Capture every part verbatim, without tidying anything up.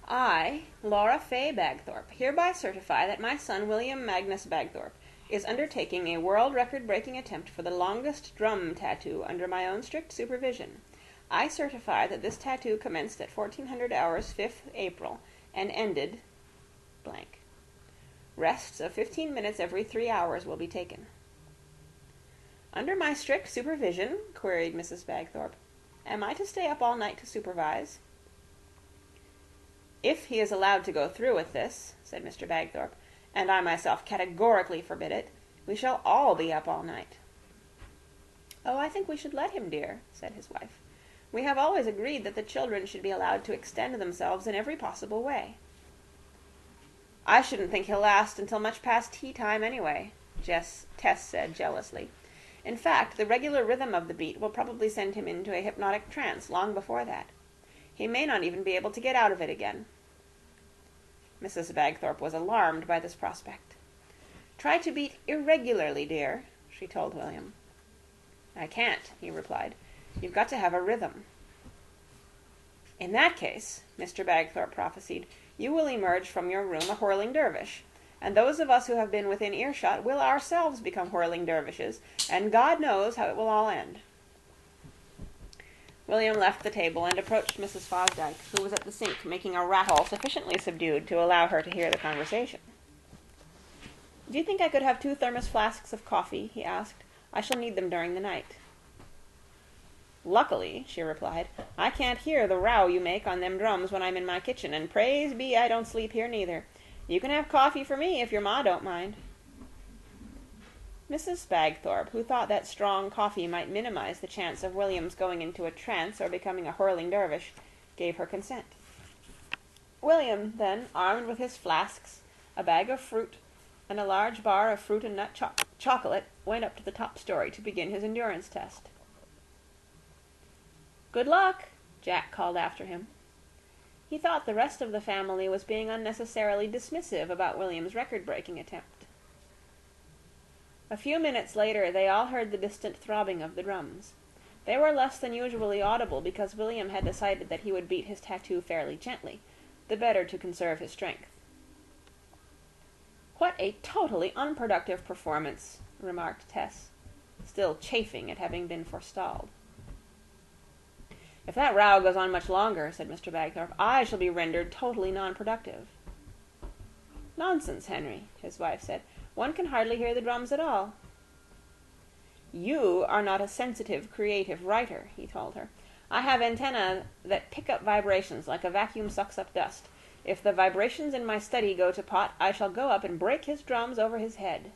I, Laura Fay Bagthorpe, hereby certify that my son William Magnus Bagthorpe is undertaking a world record-breaking attempt for the longest drum tattoo under my own strict supervision. I certify that this tattoo commenced at fourteen hundred hours fifth April and ended blank. Rests of fifteen minutes every three hours will be taken. Under my strict supervision? Queried Missus Bagthorpe. Am I to stay up all night to supervise? If he is allowed to go through with this, said Mister Bagthorpe, and I myself categorically forbid it, we shall all be up all night. Oh, I think we should let him, dear, said his wife. We have always agreed that the children should be allowed to extend themselves in every possible way. I shouldn't think he'll last until much past tea time anyway, Jess, Tess said jealously. In fact, the regular rhythm of the beat will probably send him into a hypnotic trance long before that. He may not even be able to get out of it again. Missus Bagthorpe was alarmed by this prospect. Try to beat irregularly, dear, she told William. I can't, he replied. You've got to have a rhythm. In that case, Mister Bagthorpe prophesied, you will emerge from your room a whirling dervish, and those of us who have been within earshot will ourselves become whirling dervishes, and God knows how it will all end. William left the table and approached Missus Fosdyke, who was at the sink making a rattle sufficiently subdued to allow her to hear the conversation. Do you think I could have two thermos flasks of coffee? He asked. I shall need them during the night. Luckily, she replied, I can't hear the row you make on them drums when I'm in my kitchen, and praise be I don't sleep here neither. You can have coffee for me if your ma don't mind. Missus Bagthorpe, who thought that strong coffee might minimize the chance of William's going into a trance or becoming a whirling dervish, gave her consent. William, then, armed with his flasks, a bag of fruit, and a large bar of fruit and nut cho- chocolate, went up to the top story to begin his endurance test. Good luck, Jack called after him. He thought the rest of the family was being unnecessarily dismissive about William's record-breaking attempt. A few minutes later they all heard the distant throbbing of the drums. They were less than usually audible because William had decided that he would beat his tattoo fairly gently, the better to conserve his strength. What a totally unproductive performance, remarked Tess, still chafing at having been forestalled. If that row goes on much longer, said Mister Bagthorpe, I shall be rendered totally non-productive. Nonsense, Henry, his wife said. One can hardly hear the drums at all. You are not a sensitive, creative writer, he told her. I have antennae that pick up vibrations like a vacuum sucks up dust. If the vibrations in my study go to pot, I shall go up and break his drums over his head.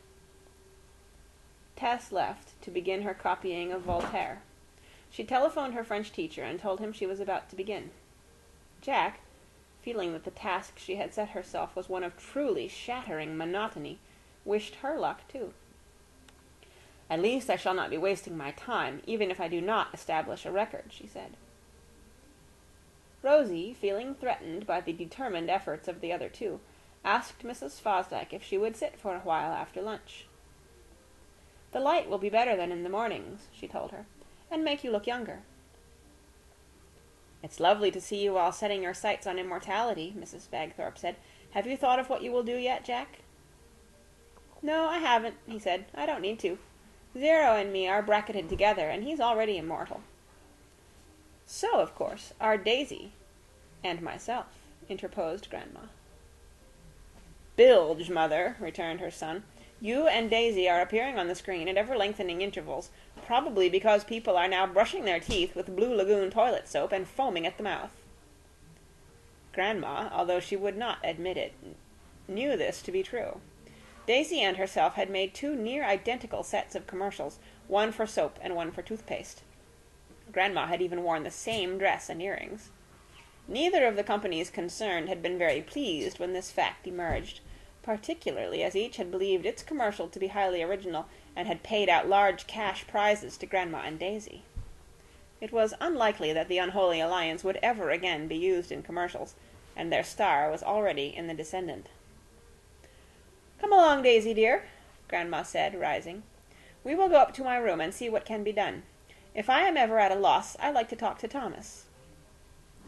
Tess left to begin her copying of Voltaire. She telephoned her French teacher and told him she was about to begin. Jack, feeling that the task she had set herself was one of truly shattering monotony, wished her luck too. At least I shall not be wasting my time, even if I do not establish a record, she said. Rosie, feeling threatened by the determined efforts of the other two, asked Missus Fosdyke if she would sit for a while after lunch. The light will be better than in the mornings, she told her, and make you look younger. It's lovely to see you all setting your sights on immortality, Missus Bagthorpe said. Have you thought of what you will do yet, Jack? No, I haven't, he said. I don't need to. Zero and me are bracketed together, and he's already immortal. So, of course, are Daisy and myself, interposed Grandma. Bilge, mother, returned her son. You and Daisy are appearing on the screen at ever-lengthening intervals, probably because people are now brushing their teeth with Blue Lagoon toilet soap and foaming at the mouth. Grandma, although she would not admit it, knew this to be true. Daisy and herself had made two near-identical sets of commercials, one for soap and one for toothpaste. Grandma had even worn the same dress and earrings. Neither of the companies concerned had been very pleased when this fact emerged, particularly as each had believed its commercial to be highly original and had paid out large cash prizes to Grandma and Daisy. It was unlikely that the unholy alliance would ever again be used in commercials, and their star was already in the descendant. Come along, Daisy, dear, Grandma said, rising. We will go up to my room and see what can be done. If I am ever at a loss, I like to talk to Thomas.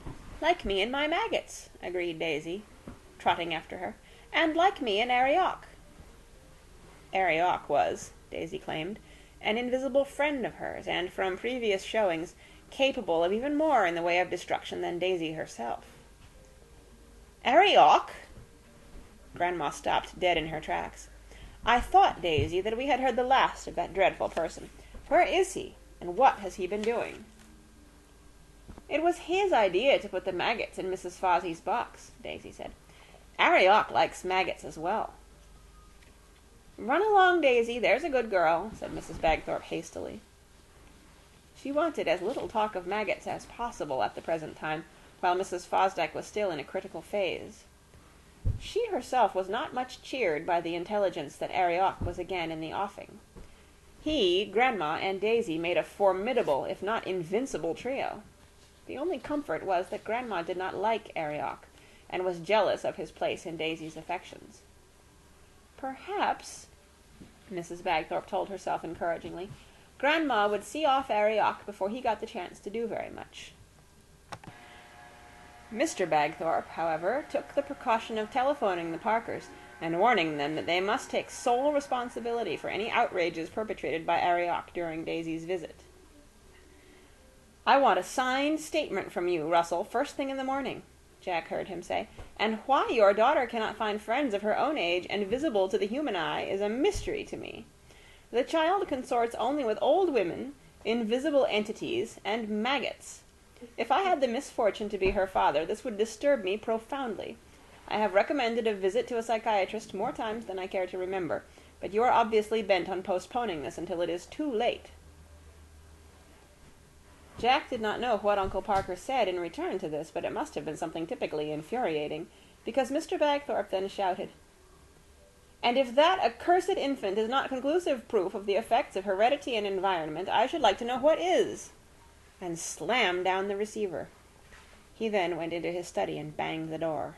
Like me and my maggots, agreed Daisy, trotting after her. And like me and Arioch. Arioch was, Daisy claimed, an invisible friend of hers, and from previous showings capable of even more in the way of destruction than Daisy herself. Arioch? Grandma stopped dead in her tracks. I thought, Daisy, that we had heard the last of that dreadful person. Where is he, and what has he been doing? It was his idea to put the maggots in Missus Fozzie's box, Daisy said. Arioch likes maggots as well. Run along, Daisy, there's a good girl, said Missus Bagthorpe hastily. She wanted as little talk of maggots as possible at the present time, while Missus Fosdyke was still in a critical phase. She herself was not much cheered by the intelligence that Arioch was again in the offing. He, Grandma, and Daisy made a formidable, if not invincible, trio. The only comfort was that Grandma did not like Arioch, and was jealous of his place in Daisy's affections. Perhaps, Missus Bagthorpe told herself encouragingly, Grandma would see off Arioch before he got the chance to do very much. Mister Bagthorpe, however, took the precaution of telephoning the Parkers and warning them that they must take sole responsibility for any outrages perpetrated by Arioch during Daisy's visit. I want a signed statement from you, Russell, first thing in the morning, Jack heard him say, and why your daughter cannot find friends of her own age and visible to the human eye is a mystery to me. The child consorts only with old women, invisible entities, and maggots. If I had the misfortune to be her father, this would disturb me profoundly. I have recommended a visit to a psychiatrist more times than I care to remember, but you are obviously bent on postponing this until it is too late. Jack did not know what Uncle Parker said in return to this, but it must have been something typically infuriating, because Mister Bagthorpe then shouted, And if that accursed infant is not conclusive proof of the effects of heredity and environment, I should like to know what is, and slammed down the receiver. He then went into his study and banged the door.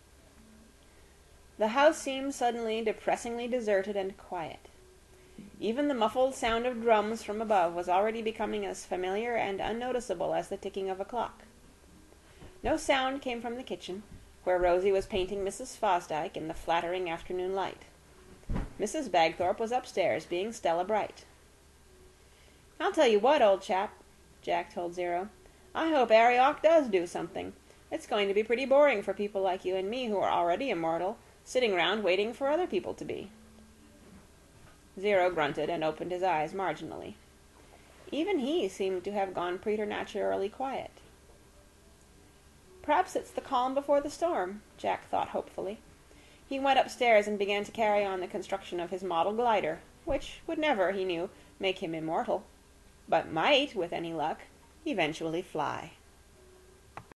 The house seemed suddenly depressingly deserted and quiet. Even the muffled sound of drums from above was already becoming as familiar and unnoticeable as the ticking of a clock. No sound came from the kitchen, where Rosie was painting Missus Fosdyke in the flattering afternoon light. Missus Bagthorpe was upstairs, being Stella Bright. I'll tell you what, old chap, Jack told Zero. I hope Arioch does do something. It's going to be pretty boring for people like you and me who are already immortal, sitting round waiting for other people to be. Zero grunted and opened his eyes marginally. Even he seemed to have gone preternaturally quiet. Perhaps it's the calm before the storm, Jack thought hopefully. He went upstairs and began to carry on the construction of his model glider, which would never, he knew, make him immortal, but might, with any luck, eventually fly.